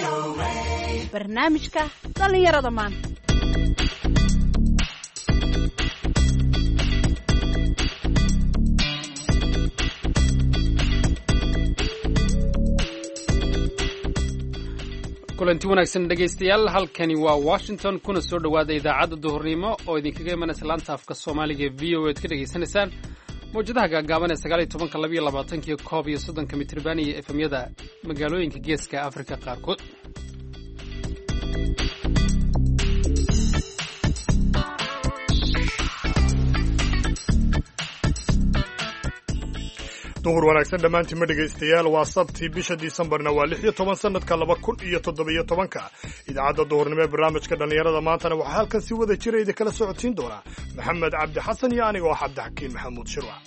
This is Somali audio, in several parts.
barnaamijka dhallinyarada maanta. kulanti wanaagsan dhegaystayaal, halkani waa Washington, kuna soo dhawaada idaacadda duhurnimo oo idinkaga imanaysa laanta afka Soomaaliga VOA aad ka dhageysanaysaan mowjadaha gaagaaban ee 19, 22 iyo 30 mitirban iyo FM-yada magaalooyinka geeska Afrika qaarkood. duhur wanaagsan dhammaantiin ma dhegaystayaal, waa sabti bisha Disembarna waa 16 sanadka 2017. idaacadda duhurnimo ee barnaamijka dhallinyarada maantana waxaa halkan si wada jira idin kala socodsiin doonaa Maxamed Cabdi Xasan iyo aniga oo Cabdixakiin Maxamuud Shirwac.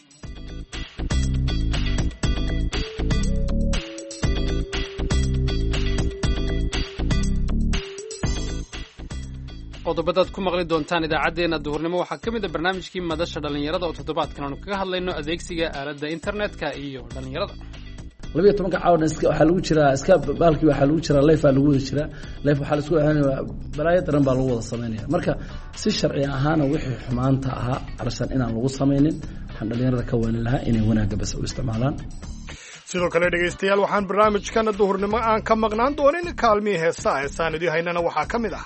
qodobadaad ku maqli doontaan idaacadeena duhurnimo waxaa ka mid ah barnaamijkii madasha dhalinyarada oo toddobaadkan aanu kaga hadlayno adeegsiga aaladda internetka iyo dhalinyarada. 12 caawan waxaa lagu jiraa iska baalkii waxaa lagu jiraa live lagu wada jiraa live waxaa la isku ahaanaya balaayad daran baa lagu wada sameynaya. marka si sharci ahaan wixii xumaanta ahaa arsan inaan lagu sameynin waxaan dhalinyarada ka waalin lahaa inay wanaagga bas u isticmaalaan. sidoo kale dhegaystayaal, waxaan barnaamijkan duhurnimo aan ka maqnaan doonin kaalmihii heesaan idin haynana waxaa ka mid ah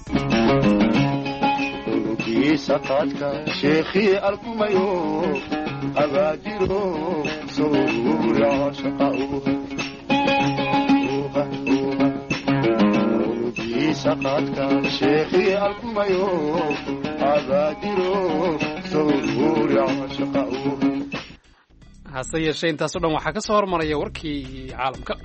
saqadka sheekhi alkumayo abaajiro sawira shaqau saqadka sheekhi alkumayo abaajiro sawira shaqau. hase yeeshee intaas oo dhan waxaa ka soo hormaraya warkii caalamka.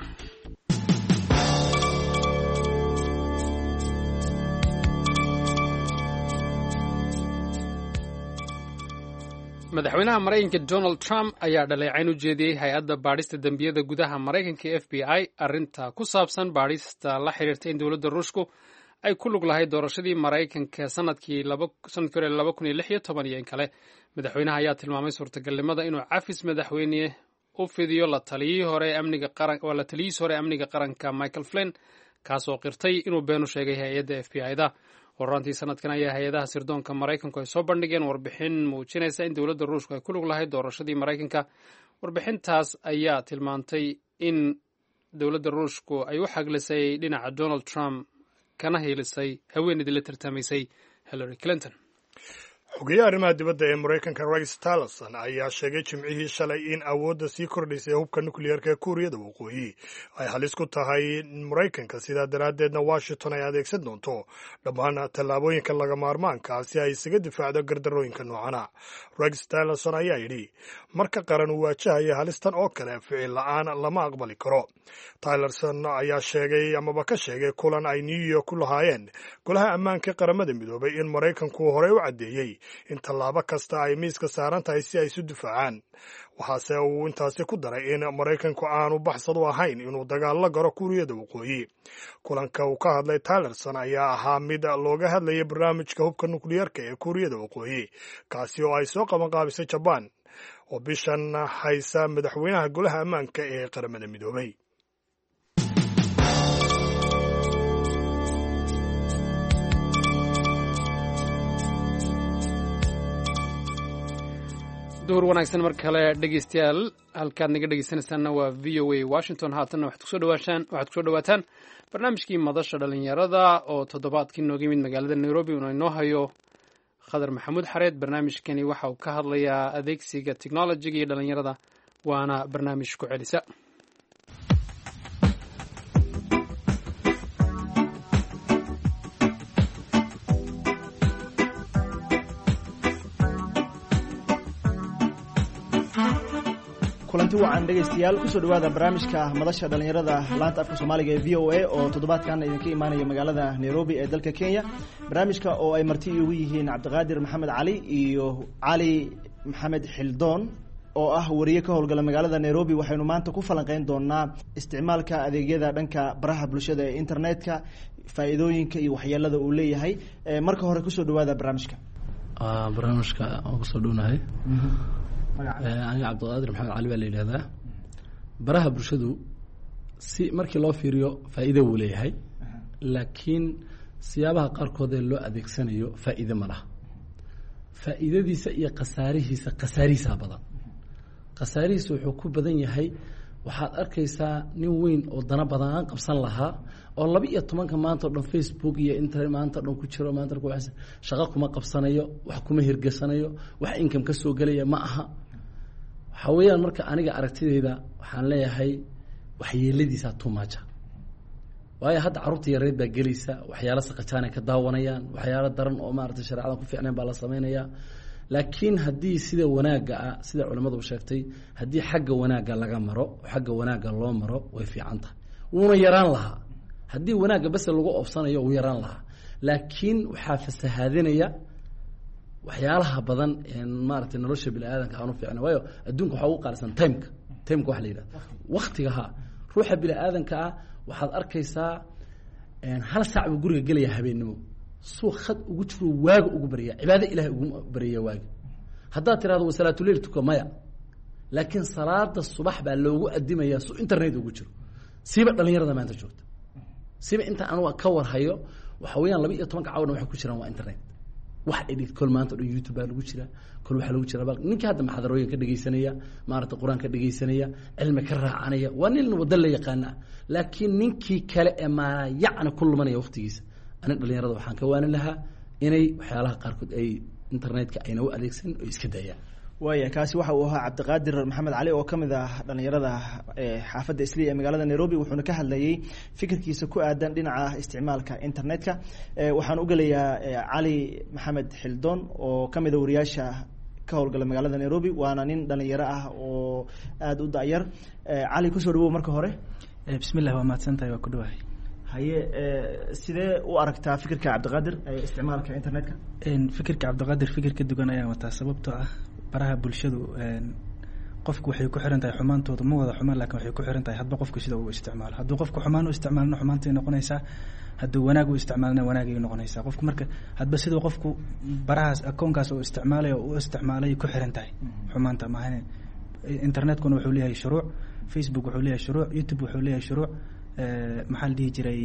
madaxweynaha Mareykanka Donald Trump ayaa dhaleecayn u jeediyey hay-adda baadhista dembiyada gudaha Mareykanka FBI arrinta ku saabsan baadhista la xiriirta in dowladda Ruushku ay ku lug lahayd doorashadii Mareykanka sanadkii 2016 iyo in kale. madaxweynaha ayaa tilmaamay suurtagalnimada inuu cafis madaxweyne u fidiyo la taliyihii hore amniga qaranka Michael Flynn, kaasoo qirtay inuu been u sheegay hay-adda FBI-da. horaantii sanadkan ayaa hay-adaha sirdoonka Mareykanku ay soo bandhigeen warbixin muujinaysa in dowladda Ruushku ay ku lug lahayd doorashadii Mareykanka. warbixintaas ayaa tilmaantay in dowladda Ruushku ay u xaglisay dhinaca Donald Trump kana hiilisay haweeneydii la tartamaysay Hillary Clinton. xogeyaha arrimaha dibadda ee Mareykanka Rex Tillerson ayaa sheegay jimcihii shalay in awoodda sii kordhaysay hubka nukliyeerka ee Kuuriyada Waqooyi ay halis ku tahay Mareykanka, sidaa daraaddeedna Washington ay adeegsan doonto dhammaan tallaabooyinka laga maarmaanka si ay isaga difaacdo gardarooyinka noocana. Rex Tillerson ayaa yidhi, marka qaran uu waajahaya halistan oo kale, ficil la'aan lama aqbali karo. Tillerson ayaa sheegay amaba ka sheegay kulan ay New York ku lahaayeen golaha ammaanka qaramada midoobay in Mareykanku horey u caddeeyey in tallaabo kasta ay miiska saaran tahay si ay isu difaacaan. waxaase uu intaasi ku daray in Mareykanku aanu baxsad u ahayn inuu dagaal la galo Kuuriyada Waqooyi. kulanka uu ka hadlay Tillerson ayaa ahaa mid looga hadlayay barnaamijka hubka nukliyeerka ee Kuuriyada Waqooyi, kaasi oo ay soo qabanqaabisay Jaban oo bishan haysa madaxweynaha golaha ammaanka ee qaramada midoobay. duhur wanaagsan mar kale dhegaystayaal, halkaad naga dhegaysanaysaanna waa VOA Washington. haatanna waxaad kusoo dhawaataan barnaamijkii madasha dhalinyarada oo toddobaadkii nooga yimid magaalada Nairobi una inoo hayo Khadar Maxamuud Xareed. barnaamijkani waxa uu ka hadlayaa adeegsiga technology iyo dhalinyarada, waana barnaamij ku celisa. kulanti wacan dhegaystayaal, kusoo dhawaada barnaamijka madasha dhalinyarada laanta afka Soomaaliga ee VOA oo toddobaadkan idinka imaanaya magaalada Nairobi ee dalka Kenya. barnaamijka oo ay marti ugu yihiin Cabdiqaadir Maxamed Cali iyo Cali Maxamed Xildoon oo ah wariye ka howlgala magaalada Nairobi. waxaynu maanta ku falanqeyn doonaa isticmaalka adeegyada dhanka baraha bulshada ee internetka, faa'iidooyinka iyo waxyeelada uu leeyahay. marka hore kusoo dhawaada barnaamijka. barnaamijka oo kusoo dhownahay aniga Cabdiqaadir Maxamed Cali baa la yidhaahdaa. baraha bulshadu si markii loo fiiriyo faa'iido wuu leeyahay laakiin siyaabaha qaarkood ee loo adeegsanayo faa'iide ma laha faa'iidadiisa iyo khasaarihiisa badan khasaarihiisa wuxuu ku badan yahay waxaad arkaysaa nin weyn oo dana badan aan qabsan lahaa oo 12 maanta oo dhan Facebook iyo internet maanta oo dhan ku jiro maanta ku waxsan shaqo kuma qabsanayo wax kuma hirgasanayo wax income ka soo galaya ma aha waxa weeyaan marka aniga aragtidayda waxaan leeyahay waxyeeladiisa tumaja waayo hadda carruurta yareed baa gelaysa waxyaalo saqajaan ay ka daawanayaan waxyaalo daran oo maaragtay shariicada ku fiicnaan baa la sameynaya laakiin haddii sida wanaagga ah sida culimadu sheegtay haddii xagga wanaagga laga maro xagga wanaagga loo maro way fiican tahay wuuna yaraan lahaa haddii wanaagga bas lagu oobsanayo wuu yaraan lahaa laakiin waxaa fasahaadinaya waxyaalaha badan ee maaragtay nolosha bini'aadanka aanu fiicnaa waayo adduunka waxaa ugu qaalisan timeka wax la yidhahdo waqtigaha ruuxa bini'aadanka ah waxaad arkaysaa hal saac buu guriga gelaya habeenimo suu khad ugu jiro waaga ugu barya cibaado ilaahay ugu barya waaga haddaad tiraahdo waa salaatuleyl tuka maya laakiin salaada subax baa loogu adimayaa suu internet ugu jiro siiba dhalinyarada maanta joogta siiba inta anu ka warhayo waxa weeyaan 12 caawana waxay ku jiraan waa internet wax edit kol maanta oo YouTube baa lagu jira kol waxa lagu jira ninka hadda maxadarooyin ka dhageysanaya maarta quraanka dhageysanaya cilmi ka raacanaya waa nin wada la yaqaan laakiin ninkii kale ee ma yacni kullu manaya waqtigiisa ana dhalinyarada waxaan ka waanin lahaa inay waxyaalaha qaarkood ay internetka ayna u adeegsan oo iska dayaan waaya kaasi waxa uu ahaa Cabdiqaadir Maxamed Cali oo kamid ah dhalinyarada xaafadda Islii ee magaalada Nairobi wuxuuna ka hadlayay fikirkiisa ku aadan dhinaca isticmaalka internetka waxaan u galayaa Cali Maxamed Xildoon oo kamid ah wariyaasha ka howlgala magaalada Nairobi waana nin dhalinyaro ah oo aad u daayar Cali ku soo dhawow marka hore bismillaah waa mahadsantahay waa ku dhawahay haye sidee u aragtaa fikirka Cabdiqaadir ee isticmaalka internetka fikirka Cabdiqaadir fikir ka duwan ayaan wataa sababtoo ah baraha bulshadu qofku waxay ku xiran tahay xumaantooda ma wada xumaan laakiin waxay ku xiran tahay hadba qofku sida uu isticmaalo hadduu qofku xumaan u isticmaalno xumaantay noqonaysaa hadduu wanaag u isticmaalna wanaagay noqonaysaa qofku marka hadba sidoo qofku barahaas akoonkaas uu isticmaalayo uu isticmaalay ku xiran tahay xumaanta ma ahayn internetkuna wuxuu leeyahay shuruuc Facebook wuxuu leeyahay shuruuc YouTube wuxuu leeyahay shuruuc maxaa la dhihi jiray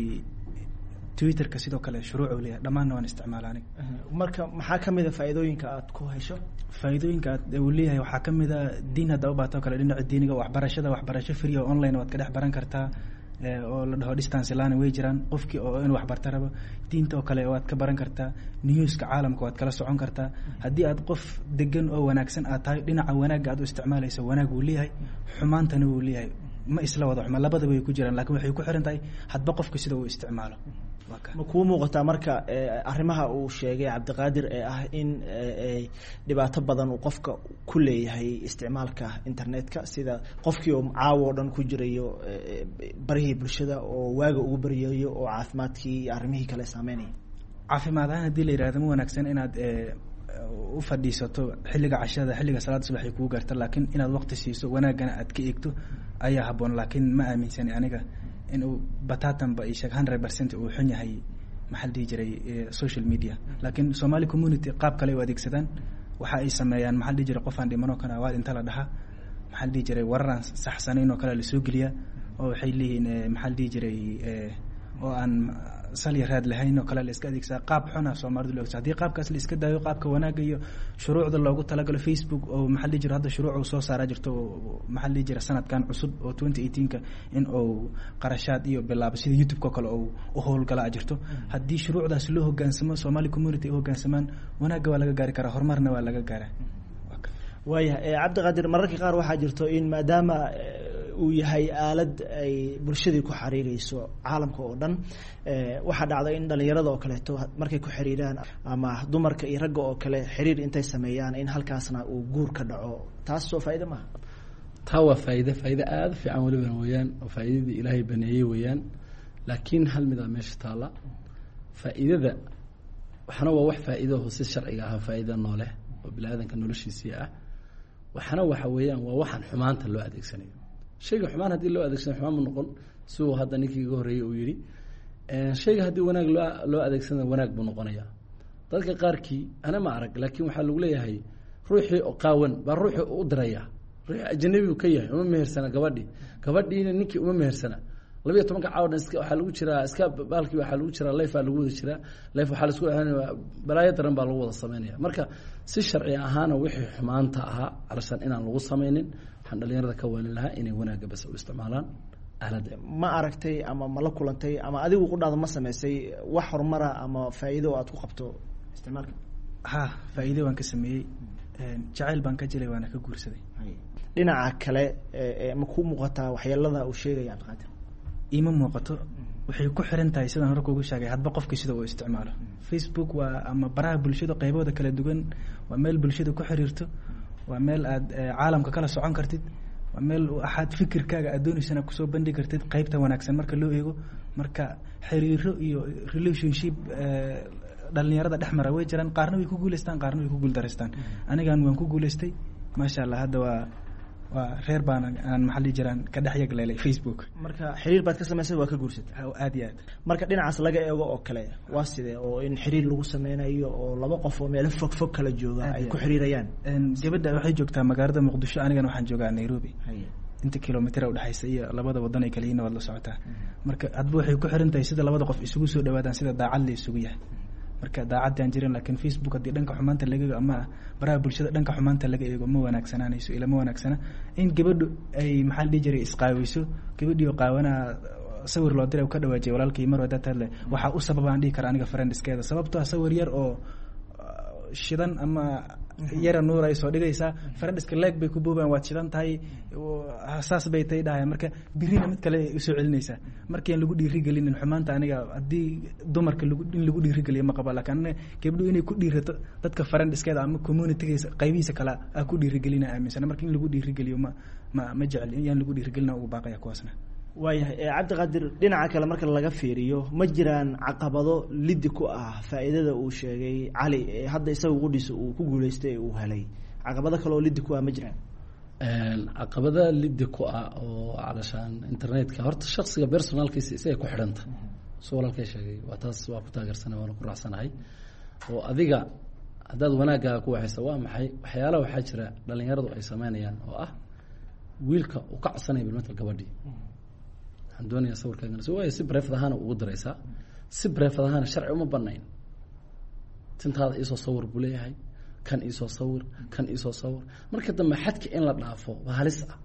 Twitterka sidoo kale shuruuc uu leeyahay dhammaan waan isticmaalaa aniga marka maxaa kamid ah faa'iidooyinka aad ku hesho faa'iidooyinka uu leeyahay waxaa kamid ah diin hadda u baato kale dhinaca diiniga waxbarasho free oo online waad ka dhex baran kartaa oo la dhaho distance learning way jiraan qofkii oo inuu wax barta rabo diinta oo kale waad ka baran kartaa newska caalamka waad kala socon kartaa haddii aad qof degan oo wanaagsan aad tahay dhinaca wanaagga aad u isticmaalayso wanaag uu leeyahay xumaantana uu leeyahay ma isla wada xumaan labadaba way ku jiraan laakiin waxay ku xiran tahay hadba qofka sida uu isticmaalo ma kuu muuqataa marka arrimaha uu sheegay Cabdiqaadir ee ah in dhibaato badan uu qofka ku leeyahay isticmaalka internetka sida qofkii oo caawo dhan ku jirayo barihii bulshada oo waaga ugu bariyayo oo caafimaadkii iyo arrimihii kale saameynaya caafimaad ahaan haddii la yiraahdo ma wanaagsan inaad u fadhiisato xilliga cashada xilliga salaada subax ay kugu gaarto laakiin inaad waqti siiso wanaagana aad ka eegto ayaa habboon laakiin ma aaminsani aniga inuu batatanba ay sheeg 100% uu xun yahay maxaa la dhihi jiray social media laakiin Somali community qaab kale u adeegsadaan waxa ay sameeyaan maxaa la dhihi jiray qof aan dhimano kana waa inta la dhaha maxaa la dhihi jiray waran saxsanayn oo kale la soo geliya oo waxay leeyihiin maxaa la dhihi jiray oo aan sali raad lahayn oo kale la iska adeegsaa qaab xun ah Soomaalidu loo hadii qaabkaas la iska daayo qaabka wanaagga iyo shuruucda loogu talagalo Facebook oo maxaa la jiro hadda shuruuc uu soo saaray jirto maxaa la jiro sanadkan cusub oo 2018ka in uu qarashaad iyo bilaabo sida YouTube-ka kale oo u howlgala jirto hadii shuruucdaas loo hoggaansamo Somali community oo hoggaansamaan wanaagga waa laga gaari karaa horumarna waa laga gaaraa waaya Cabdiqaadir mararka qaar waxaa jirto in maadaama uu yahay aalad ay bulshadii ku xiriirayso caalamka oo dhan waxa dhacda in dhalinyarada oo kale markay ku xiriiraan ama dumarka iyo ragga oo kale xiriir intay sameeyaan in halkaasna uu guur ka dhaco taas soo faa'iido ma taa waa faa'iido aad fiican waliba weeyaan oo faa'iidadii Ilaahay baneeyay weeyaan laakiin hal mid ah meesha taala faa'iidada waxana waa wax faa'iido oo si sharciga ah faa'iido noole oo bilaadanka noloshiisa ah waxana waxa weeyaan waa waxan xumaanta loo adeegsanayo shayga xumaan hadii loo adeegsanayo xumaan ma noqon soo hadda ninkii ugu horeeyay uu yiri shayga hadii wanaag loo adeegsanayo wanaag buu noqonayaa dadka qaarkii ana ma arag laakiin waxa lagu leeyahay ruuxii oo qaawan baa ruuxii u diraya ruuxii ajnabi uu ka yahay uma mehersana gabadhiina ninkii uma mehersana 12 caawa dhan waxaa lagu jiraa iska baalkii waxaa lagu jiraa life lagu wada jiraa life waxaa la isku ahaanaya balaayo daran baa lagu wada sameynaya marka si sharci ahaana wixii xumaanta ahaa alashan inaan lagu sameynin waxaan dhalinyarada ka waalin lahaa inay wanaagga bas u isticmaalaan aalada ma aragtay ama ma la kulantay ama adigu ku dhacdo ma sameysay wax horumara ama faa'iido aad ku qabto isticmaalka ha faa'iido waan ka sameeyey jacayl baan ka jelay waana ka guursaday dhinaca kale ma ku muuqataa waxyeelada uu sheegaya Cabdiqaadir ima muuqato waxay ku xiran tahay sidaan hore kuugu sheegay hadba qofkii sida uu isticmaalo Facebook waa ama baraha bulshada qaybooda kala duwan waa meel bulshada ku xiriirto waa meel aad caalamka kala socon kartid waa meel axad fikirkaaga aad doonaysana kusoo bandhigi kartid qaybta wanaagsan marka loo eego marka xiriiro iyo relationship dhalinyarada dhex mara way jiraan qaarna way ku guuleystaan qaarna way ku guuldareystaan anigan waan ku guuleystay maasha Allah hadda waa reer baan aan maxalli jiraan ka dhex yagleelay Facebook marka xiriir baad ka sameysay waa ka guursatay aad iyo aad marka dhinacaas laga eego oo kale waa sidee oo in xiriir lagu sameynayo oo laba qof oo meel fog kala jooga ay ku xiriirayaan gabadha waxay joogtaa magaalada Muqdisho anigana waxaan joogaa Nairobi inta kilomitir u dhaxaysa iyo labada wadan ay kala yihiin wad la socotaa marka hadba waxay ku xiran tahay sida labada qof isugu soo dhawaadaan sida daacad la isugu yahay marka daacadaan jirin laakiin Facebook hadii dhanka xumaanta laga eego ama baraha bulshada dhanka xumaanta laga eego ma wanaagsanaanayso ila ma wanaagsana in gabadhu ay maxal dhijiri isqaawayso gabadhiyo qaawana sawir loo diray ka dhawaajay walaalkay mar wada taadle waxa u sababaan dhigi kara aniga friendskeeda sababtoo ah sawir yar oo shidan ama yara nuur ay soo dhigaysaa friendska leg bay ku boobaan waad shidan tahay hasaas bay tay dhahay marka birina mid kale u soo celinaysaa markii lagu dhiiri gelinin xumaanta aniga hadii dumarka lagu dhiiri geliyo ma qaba laakiin gabadhu inay ku dhiirato dadka friendskeeda ama communitygiisa qaybihiisa kala ah ku dhiiri gelina aaminsan markii lagu dhiiri geliyo ma jecel in lagu dhiiri gelina ugu baaqaya kuwaasna waayahay Cabdiqaadir dhinaca kale marka laga fiiriyo ma jiraan caqabado lid ku ah faa'iidada uu sheegay Cali hadda isagu qudhiisa uu ku guuleystay uu helay caqabado kale oo lid ku ah ma jiraan caqabada lid ku ah oo alashan internetka horta shakhsiga personalkiisa isay ku xiranta soo walaalkay sheegay waa taas waa ku taageersanay waan ku raacsanahay oo adiga hadaad wanaaga ku waxaysa waa maxay waxyaalaha waxa jira dhalinyaradu ay sameynayaan oo ah wiilka uu ka codsanay bilmatal gabadhii waxaan doonayaa sawirkaaga soo way si breefad ahaan ugu daraysaa si breefad ahaan sharci uma banayn tintaada isoo sawir buu leeyahay kan isoo sawir marka dambe xadka in la dhaafo waa halis ah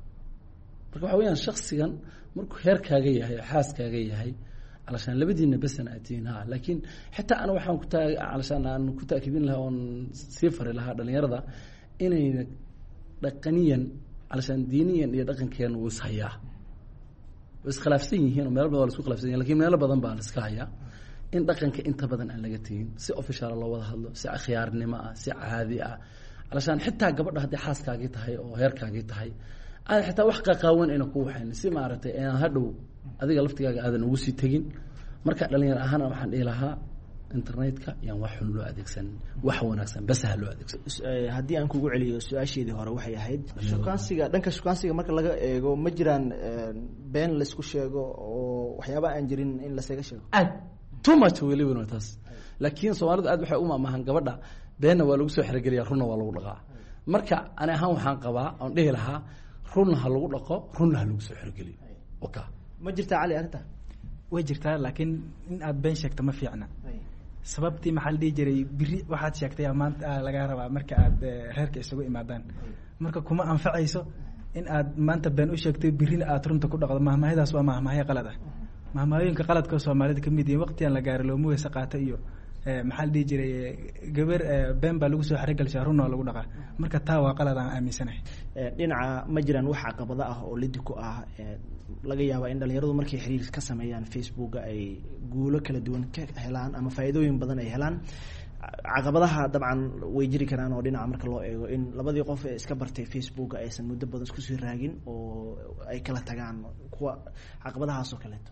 marka waxa weeyaan shakhsigan markuu heerkaaga yahay xaaskaaga yahay alashan labadiina basan atiin laakiin xitaa ana waxaan ku taag alashan aan ku taakidin lahaa oon sii fari lahaa dhalinyarada inay dhaqaniyan alashan diiniyan iyo dhaqankeena uu ishayaa iskhilaafsan yihiin oo meel badan la isku khilaafsan yihiin laakiin meel badan baa la iska hayaa in dhaqanka inta badan aan laga tegin si official loo wada hadlo si khiyaarnimo ah si caadi ah alashan xitaa gabadha hadii xaaskaagii tahay oo heerkaagii tahay aad xitaa wax qaqaawan ina ku waxayn si maaragtay aan hadhow adiga laftigaaga aadan ugu sii tagin marka dhalinyaro ahaan waxaan dhihi lahaa internetka yaan wax xun loo adeegsan wax wanaagsan bas ha loo adeegsan haddii aan kugu celiyo su-aasheedii hore waxay ahayd dhanka shukaansiga marka laga eego ma jiraan been laisku sheego oo waxyaaba aan jirin in lasaga sheego aad too much weliba taas laakiin Soomaalidu aad waxay u maamahan gabadha beenna waa lagu soo xirgeliyaa runna waa lagu dhaqaa marka ani ahaan waxaan qabaa aan dhihi lahaa runna ha lagu dhaqo runna ha lagu soo xirgeliyo okay ma jirtaa Cali arinta way jirtaa laakiin in aad been sheegto ma fiicna sababtii maxal dhigi jiray biri waxaad sheegtay maanta laga rabaa marka aad reerka isugu imaadaan marka kuma anfacayso in aad maanta been u sheegtay birina aad runta ku dhaqdo mahmaahadaas waa mahmaahay qalad ah mahmaahooyinka qaladka Soomaalida kamid yihiin waqtiyan la gaaro loo muusa qaata iyo maxal dhigi jiray gabar been baa lagu soo xarigalshaa runna lagu dhaqaa marka taa waa qalad aan aaminsanahay dhinaca ma jiraan wax caqabada ah oo lid ku ah laga yaabaa in dhalinyaradu markay xiriir ka sameeyaan Facebook ay guulo kala duwan ka helaan ama faa'iidooyin badan ay helaan caqabadaha dabcan way jiri karaan oo dhinaca marka loo eego in labadii qof ee iska bartay Facebook aysan muddo badan isku sii raagin oo ay kala tagaan kuwa caqabadahaas oo kaleeto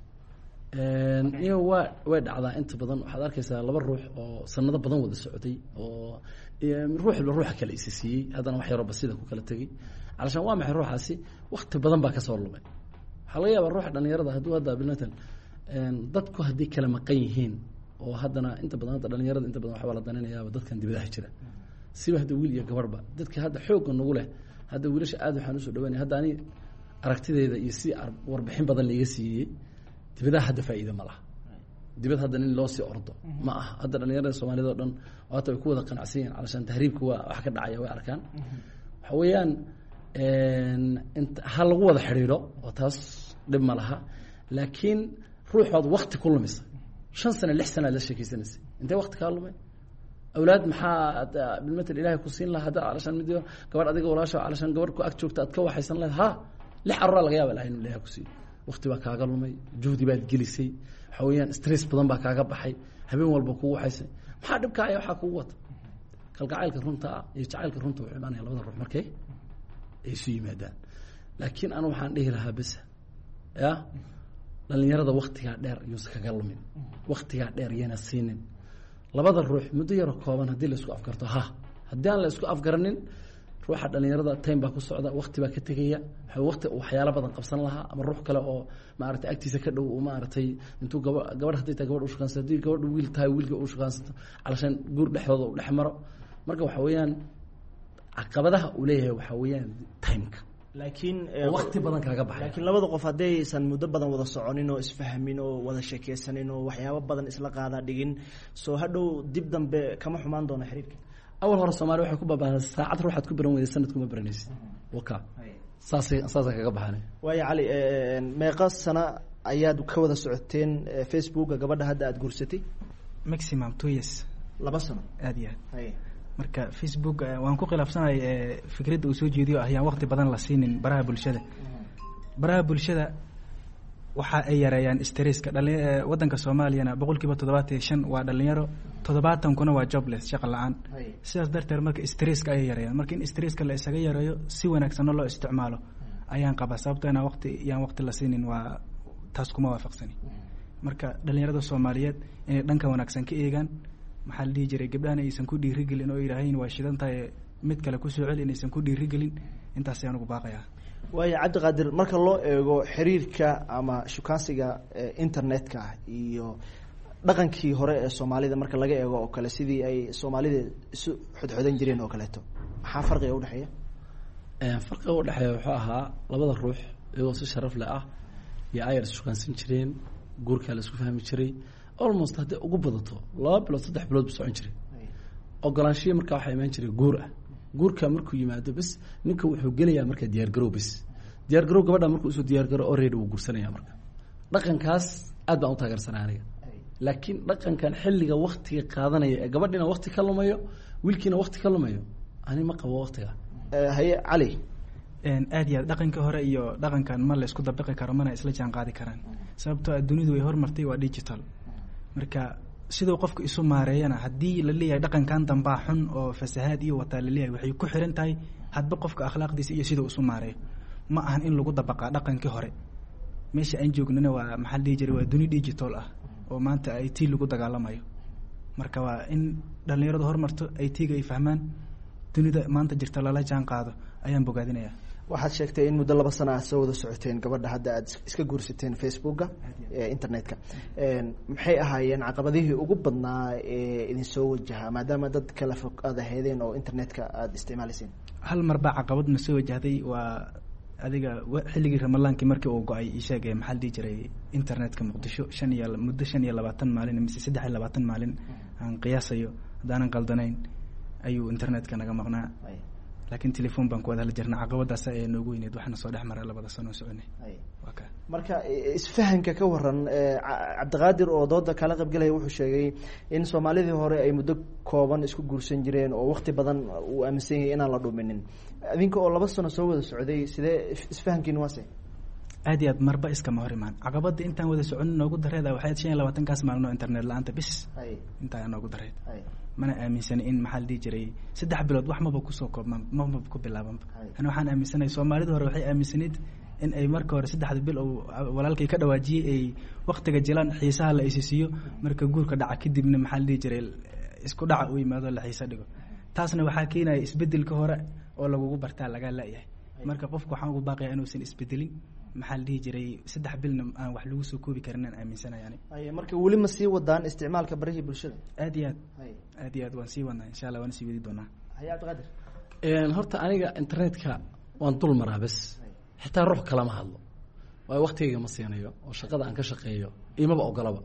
iyo way dhacdaa inta badan waxaad arkaysaa laba ruux oo sanado badan wada socday oo ruuxa kale isisiiyey haddana wax yaroo basida ku kala tegay alashan waa maxay ruuxaasi waqti badan baa ka soo lumay waxaa laga yaabaa ruuxa dhalinyarada hadduu hadda bilmatan dadku haddii kala maqan yihiin oo haddana inta badan hadda dhalinyarada inta badan waxbaa la danaynayaaba dadkan dibadaha jira siba hadda wiil iyo gabarhba dadka hadda xoogga nagu leh hadda wiilasha aad waxaan usoo dhawaanaya hadda aragtideeda iyo si warbixin badan laiga siiyey dibadaha hadda faa'iida ma laha dibad hadda nin loo sii ordo ma aha hadda dhalinyarada soomaalida oo dhan waata way ku wada qanacsan yihiin calashaan tahriibka waa wax ka dhacaya way arkaan waxa weeyaan ha lagu wada xidhiidho oo taas dhib ma laha laakiin ruuxood wakti ku lumisa 5 sano 6 sano aad la sheekeysanaysay intee wakti kaa lumay awlaad maxaa bilmatal ilaahay ku siin lahaa hadda calashaan mid gabadh adiga walaasha calashaan gabadh ku ag joogta aad ka waxaysan lahayd ha 6 carruur laga yaaba ilahay inuu ilaahay ku siiyo wakti baa kaaga lumay juhdi baad gelisay waxa weeyaan stress badan baa kaaga baxay habeen walba kugu waxaysay maxaa dhibkaaya waxaa kugu wata kalgacaylka runta ah iyo jacaylka runta wuxuu imaanaya labada ruux markay ay isu yimaadaan laakiin anu waxaan dhihi lahaa bes ya dhalinyarada waktigaa dheer yuusa kaga lumin waktigaa dheer yana siinin labada ruux muddo yaro kooban haddii la isku afgarto haddii aan la isku afgaranin ruuxa dhalinyarada time baa ku socda wakti baa ka tegaya wakti waxyaalo badan qabsan lahaa ama ruux kale oo maaragtay agtiisa ka dhow maaragtay intuu gabadh hadday tahay gabadh u shaqaansato haddii gabadh wiil tahay wiilka u shaqaansato calashaan guur dhexdooda u dhex maro marka waxa weeyaan caqabadaha uu leeyahay waxa weeyaan timeka laakiin wakti badan kaaga baxay laakiin labada qof haddaysan muddo badan wada soconin oo isfahmin oo wada sheekeysanin oo waxyaabo badan isla qaada dhigin soo hadhow dib dambe kama xumaan doono xiriirka awal hore Soomaali waxay ku baabaaday saacad ruuxaad ku baran weyday sanad kuma baranaysid waka saasa kaga baxanay waayo cali meeqa sano ayaad ka wada socoteen Facebook gabadha hadda aad guursatay maximum 2 years 2 sano aad iyo aad marka Facebook waan ku khilaafsanahay fikradda uu soo jeediyo ayaan waqti badan la siinin baraha bulshada waxa ay yareeyaan stresska wadanka Soomaaliyana 75% waa dhalinyaro 70 kuna waa jobless shaqo la'aan sidaas darteed marka stresska ay yareeyaan marka in stresska la isaga yareeyo si wanaagsan loo isticmaalo ayaan qaba sababtana waqti la siinin waa taas kuma waafaqsani marka dhalinyarada Soomaaliyeed inay dhanka wanaagsan ka eegaan maxaa la dhihi jiray gabdhahan aysan ku dhiirigelin oo yiraahdeen waa shidan tahay mid kale ku soo celin aysan ku dhiirigelin intaas ayaan ugu baaqayaa waayo Cabdiqaadir marka loo eego xiriirka ama shukaansiga internetka iyo dhaqankii hore ee Soomaalida marka laga eego oo kale sidii ay Soomaalida isu xodxodan jireen oo kaleeto maxaa farqiga u dhaxeeya farqiga u dhaxeeya wuxuu ahaa labada ruux iyagoo si sharaf leh ah iyo ay shukaansan jireen guurka la isku fahmi jiray almost hadday ugu badato 2 bilood 3 bilood socon jiray ogolaanshiyo marka waxa imaan jiray guur ah guurka markuu yimaado bas ninka wuxuu gelayaa marka diyaar garow gabadha markuu soo diyaar garo already uu guursanaya marka dhaqankaas aad baan u taageersanaa aniga laakiin dhaqankan xilliga waqtiga qaadanaya ee gabadhina waqti ka lumayo wiilkiina waqti ka lumayo ani ma qabo waqtiga haye cali aad iyo dhaqanka hore iyo dhaqankan ma la isku dabaqi karo mana isla jaan qaadi karaan sababtoo ah dunidu way hormartay waa digital marka sidoo qofku isu maareeyana haddii la leeyahay dhaqankan dambaa xun oo fasahaad iyo wataa la leeyahay waxay ku xiran tahay hadba qofka akhlaaqdiisa iyo sidoo isu maareeyo ma ahan in lagu dabaqaa dhaqankii hore meesha aan joognana waa maxaa la dhihi jiray waa duni digital ah oo maanta IT lagu dagaalamayo marka waa in dhalinyaradu hormarto IT-ga ay fahmaan dunida maanta jirta lala jaan qaado ayaan bogaadinayaa waxaad sheegtay in muddo 2 sano aad soo wada socoteen gabadha hadda aad iska guursateen Facebook-ga internetka maxay ahaayeen caqabadihii ugu badnaa ee idin soo wajaha maadaama dad kala fog aad ahaydeen oo internetka aad isticmaalayseen hal mar baa caqabadna soo wajahday waa adiga xilligii Ramadaankii markii uu go'ay ishaagay maxaa la dhihi jiray internetka Muqdisho 25 maalin mise 23 maalin aan qiyaasayo hadaanan qaldanayn ayuu internetka naga maqnaa laakiin telefoon baan ku wada hal jirnaa caqabadaas ay noogu weyneed waxna soo dhaxmaray 2 sano soconay marka isfahanka ka waran Cabdiqaadir oo dooda kala qayb galay wuxuu sheegay in Soomaalidii hore ay muddo kooban isku guursan jireen oo waqti badan uu aaminsan yahay inaan la dhuminin adinka oo 2 sano soo wada socday sidee isfahankiin waase aad iyo aad marba iskama hor imaan caqabada intaan wada socon noogu dareeda waxay 25 kaas maalmo internet la'aanta bis intaan noogu dareed mana aaminsan in maxaa la dhihi jiray 3 bilood wax maba ku soo koobman maba ku bilaaban ana waxaan aaminsanahay Soomaalidu hore waxay aaminsanayd in ay marka hore 3 bil oo walaalkay ka dhawaajiyay ay waqtiga jilaan xiisaha la isisiyo marka guurka dhaca kadibna maxaa la dhihi jiray isku dhaca uu yimaado la xiisa dhigo taasna waxaa keenaya isbedelka hore oo lagu bartaa laga laayahay marka qofku waxaan ugu baaqayaa inuu san isbedelin maxaa la dhihi jiray 3 bilna aan wax lagu soo koobi karin aan aaminsanahay yani marka wali ma sii wadaan isticmaalka baraha bulshada aad iyo aad waan sii wadnaa insha Allah waan sii wadi doonaa hayaat qadir horta aniga internetka waan dul maraa bas xitaa ruux kalama hadlo waayo waqtigayga ma siinayo oo shaqada aan ka shaqeeyo imaba ogolaba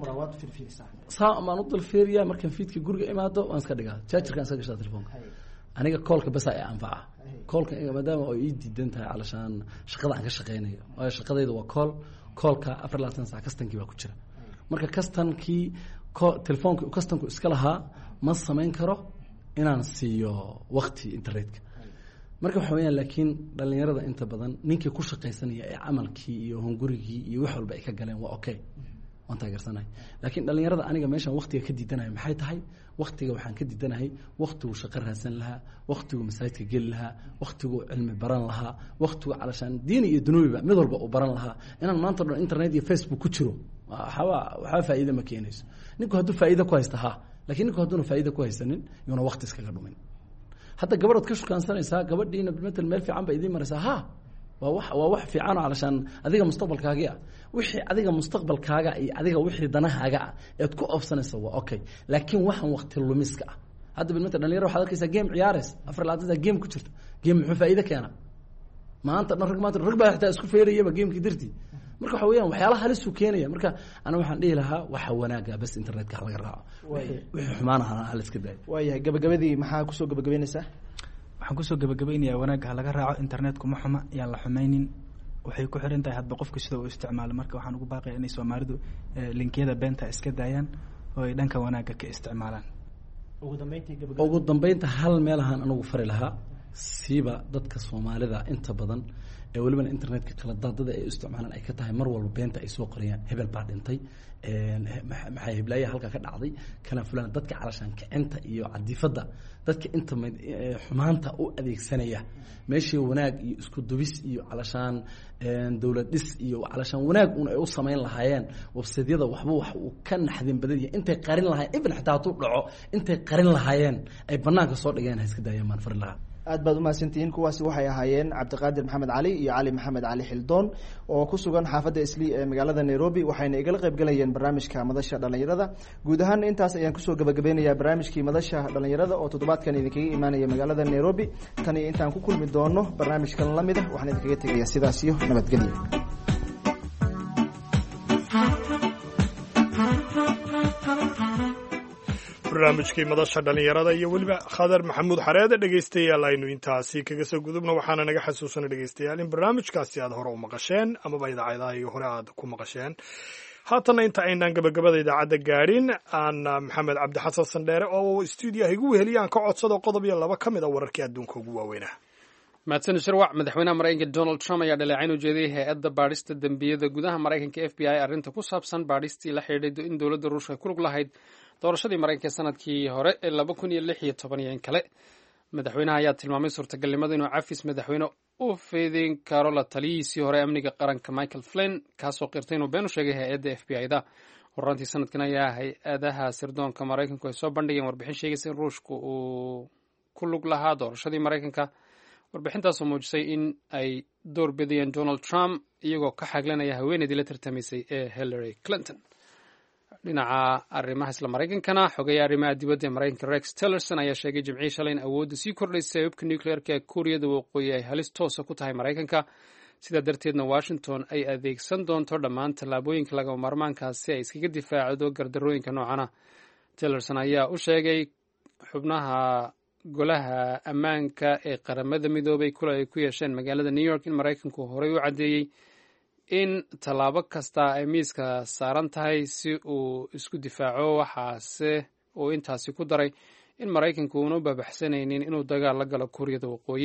saa maan u dulfiiriyaa markaan fiidka guriga imaado waan iska dhigaa jaajarkaan iska gashaa telefoonka aniga koolka basa ee anfaca koolka maadaama oo ii diidan tahay calashaan shaqada aan ka shaqeynayo waayo shaqadayda waa koolka 24 saac kastankii baa ku jira marka kastankii telefoonka kastanku iska lahaa ma samayn karo inaan siiyo waqti internetka marka waxa weeyaan laakiin dhalinyarada inta badan ninkii ku shaqaysanaya ee camalkii iyo hungurigii iyo wax walba ay ka galeen waa okay waan taageersanahay laakiin dhalinyarada aniga meeshaan waqtiga ka diidanahay maxay tahay waqtiga waxaan ka diidanahay waqtigu shaqo raadsan lahaa waqtigu masaajidka geli lahaa waqtigu cilmi baran lahaa waqtigu calashaan diin iyo dunuubiba mid walba uu baran lahaa inaan maanta dhan internet iyo facebook ku jiro waxaa faa'iido ma keenayso ninku hadduu faa'iido ku haysta laakiin ninku hadduuna faa'iido ku haysanin yuuna waqti iskaga dhumin hadda gabadhood ka shukaansanaysaa gabadhiina bilmetel meel fiican ba idiin maraysaa waa wax fiican oo calashaan adiga mustaqbalkaagii ah wixii adiga mustaqbalkaaga iyo adiga wixii danahaaga ah eed ku oofsanaysa waa okay laakiin waxaan waqti lumiska ah hadda bilmetel dhalinyaro waxaad arkaysaa game ciyaarays 24 game ku jirta game muxuu faa'iido keena maanta rag baa xitaa isku feerayaba gamekii dirtii marka waxa weeyaan waxyaalaha halis uu keenaya marka ana waxaan dhihi lahaa waxa wanaaga bas internetka laga raaco wixii xumaanaha hal iska daayo waayahay gabagabadii maxaa kusoo gabagabeynaysaa waxaan kusoo gabagabeynayaa wanaagga laga raaco internetku ma xuma yaan la xumaynin waxay ku xiran tahay hadba qofka sida uu isticmaalo marka waxaan ugu baaqayaa inay Soomaalidu linkiyada beenta iska daayaan oo ay dhanka wanaagga ka isticmaalaan ugu dambeynta hal meelahan anigu fari lahaa siiba dadka Soomaalida inta badan ee waliba internetka kala daadada ay isticmaalaan ay ka tahay mar walba beenta ay soo qoriyaan hebel baa dhintay maxay heblaaya halka ka dhacday kana fulan dadka calashaan kicinta iyo cadifada dadka inta xumaanta u adeegsanaya meeshii wanaag iyo isku dubis iyo calashaan dawlad dhis iyo calashaan wanaag ay u sameyn lahaayeen website-yada waxba wax uu ka naxdin badaniya intay qarin lahaayeen ibn xitaa tuu dhaco intay qarin lahaayeen ay banaanka soo dhigeen ha iska daayaan maan fari lahaa aad baad umahadsantihiin kuwaasi waxay ahaayeen cabdiqaadir maxamed cali iyo cali maxamed cali xildoon oo ku sugan xaafadda islii ee magaalada nairobi waxayna igala qayb galayeen barnaamijka madasha dhalinyarada guud ahaan intaas ayaan kusoo gabagabeynayaa barnaamijkii madasha dhalinyarada oo toddobaadkan idinkaga imaanaya magaalada nairobi tan iyo intaan ku kulmi doono barnaamijkan lamid ah waxaan idinkaga tegaya sidaas iyo nabadgelyo barnaamijkii madasha dhalinyarada iyo weliba khadar maxamuud xareede dhegaystayaal aynu intaasi kaga soo gudubna waxaana naga xasuusana dhegaystayaal in barnaamijkaasi aad hore u maqasheen amaba idaacadaha hore aad ku maqasheen haatanna inta aynaan gabagabada idaacadda gaadhin aan maxamed cabdi xasan sandheere oo stuudiyaha igu weheliyaan ka codsado qodob iyo laba ka mid a wararkii adduunka ugu waaweynah mahadsan shirwac madaxweynaha maraykanka donald trump ayaa dhaleecayn u jeediyey hay-adda baadhista dembiyada gudaha maraykanka f b i arrinta ku saabsan baadhistii la xidhiidhay in dowladda ruushka ku lug lahayd doorashadii maraykanka sanadkii hore ee 2016 iyo in kale madaxweynaha ayaa tilmaamay suurtagalnimada inuu cafis madaxweyne u fidin karo la taliyihiisii hore amniga qaranka michael flynn kaasoo qirtay inuu been u sheegay hay-adda f b i-da horaantii sanadkan ayaa hay-adaha sirdoonka maraykanku ay soo bandhigeen warbixin sheegaysa in ruushku uu ku lug lahaa doorashadii maraykanka warbixintaasoo muujisay in ay door bidayeen donald trump iyagoo ka xaglanaya haweeneydii la tartamaysay ee hillary clinton dhinaca arrimaha isla maraykankana xogeeya arrimaha dibadda ee maraykanka rex tillerson ayaa sheegay jimcihii shalay in awoodda sii kordhaysay hubka nucleerka ee kuuriyada waqooyi ay halis toosa ku tahay maraykanka sidaa darteedna washington ay adeegsan doonto dhammaan tallaabooyinka lagama maarmaankaas si ay iskaga difaacdo gardarooyinka noocana tillerson ayaa u sheegay xubnaha golaha ammaanka ee qaramada midoobay kula ay ku yeesheen magaalada new york in maraykanku horey u caddeeyey in tallaabo kasta ay miiska saaran tahay si uu isku difaaco waxaase uu intaasi ku daray in maraykanku uuna u baabaxsanaynin inuu dagaal la galo kuuriyada waqooyi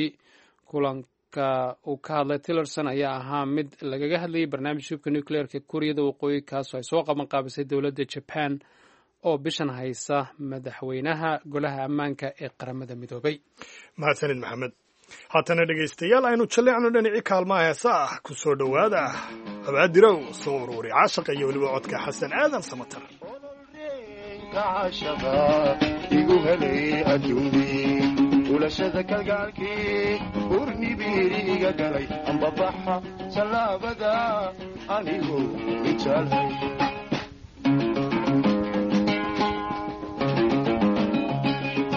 kulanka uu ka hadlay tillerson ayaa ahaa mid lagaga hadlayay barnaamij hubka nucleerka kuuriyada waqooyi kaasoo ay soo qabanqaabisay dowladda jaban oo bishan haysa madaxweynaha golaha ammaanka ee qaramada midoobay mahadsanid maxamed haatana dhegaystayaal aynu jalleecno dhinacii kaalmaha heesa ah ku soo dhowaada abaadirow soo uruuri caashaqa iyo weliba codka xasan aadan samatar igu helay adduunkii ulashada kalgaalkii urnibiiri iga galay ambabaxa sallaabada anigu ijaalhay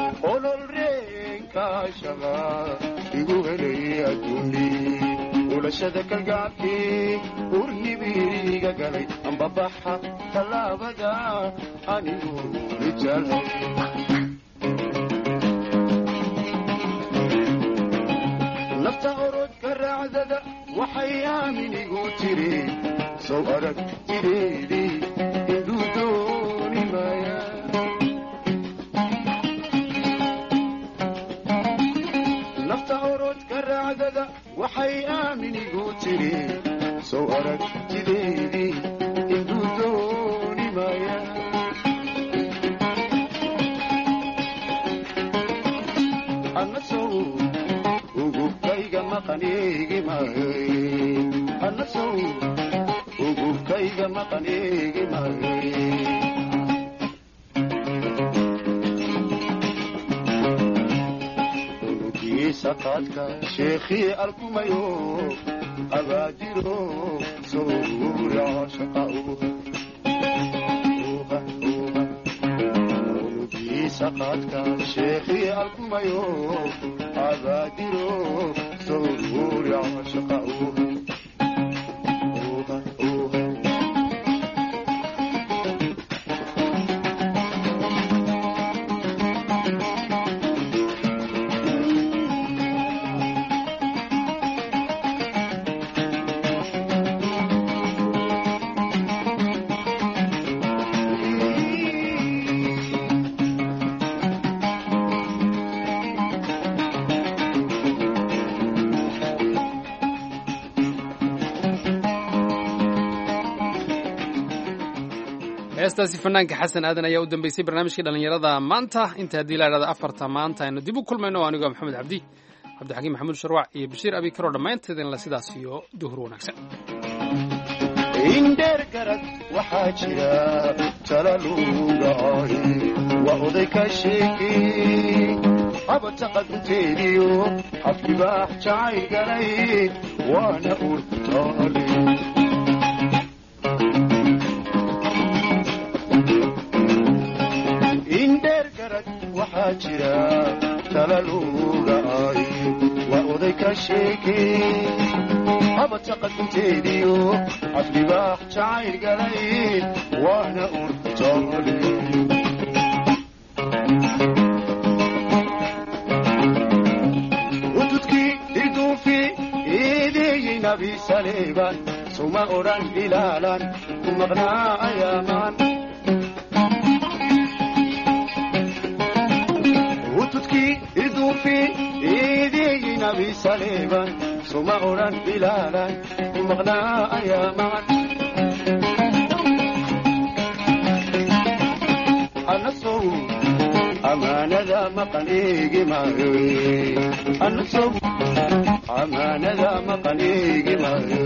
igu helay adduunkii ulashada kalgacalkii urnibiriga galay ambabaxa tallaabada anigu rijalhay nafta orodka raacdada waxay aaminigu tiri sow arag jireedii induu dooni maaya nafta orodka raacdada waxay aaminigu tiri sow arag jireedii induu dooni maaya annasow ugubkayga maqaniigi mahay annasow ugubkayga maqaniigi mahay unugiisa qaadka sheekhii alkumayo abaajiro sowra shaqa unugiisa qaadka sheekhii alkumayo abaajiro sowra shaqa heestaasi fanaanka xasan aadan ayaa u dambeysay barnaamijkii dhallinyarada maanta inta haddii la idhahda afarta maanta aynu dib u kulmayno anigoo maxamed cabdi cabdixakiim maxamuud sharwac iyo bashiir abikaroo dhammaanteedinla sidaas iyo duhur wanaagsan indheer garad waxaa jira talalugaay waa oday ka sheekey abataqadunteediyo afkibaax jacayl galay waana urtaale indheer garad waxaa jira talalugaay waa oday ka sheekey abataqadunteediyo afkibaax jacayl galay waana urtaale utudkii irduufi eedeeyey nabi saleeban suma odhan ilaalan ku maqnaa ayaamaan utudkii irduufi eedeeyey nabi saleeban suma odhan ilaalan ku maqnaa ayaamaan annasow amaanada maqan eegi maayo annasow amaanada maqan eegi maayo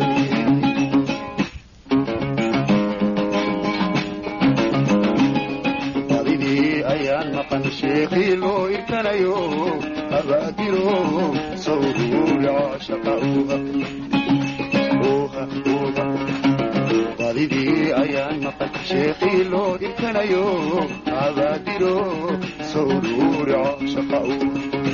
badidii ayaan maqan sheekhii loo irkanayo abaadiro sawruura shaqauha badidii ayaan maqan sheekhii loo irkanayo abaadiro sawruura shaqauha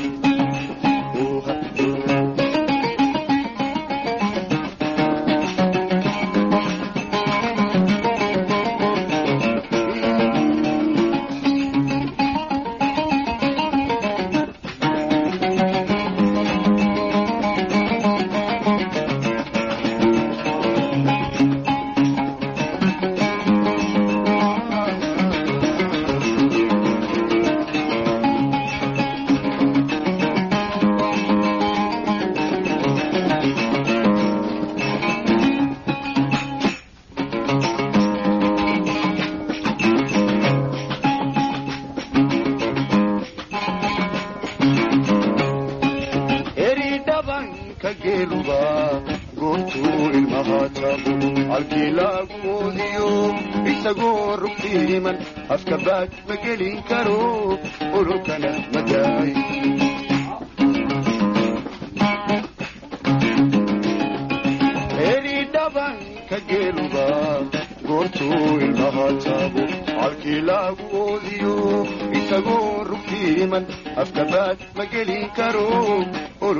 afkabaad ma gelin karo ururkana madaay eri dhabanka geeluba goortuu ilmaha taabo halkii laagu oodiyo isagoo rugtiiman afkabaad ma gelin karo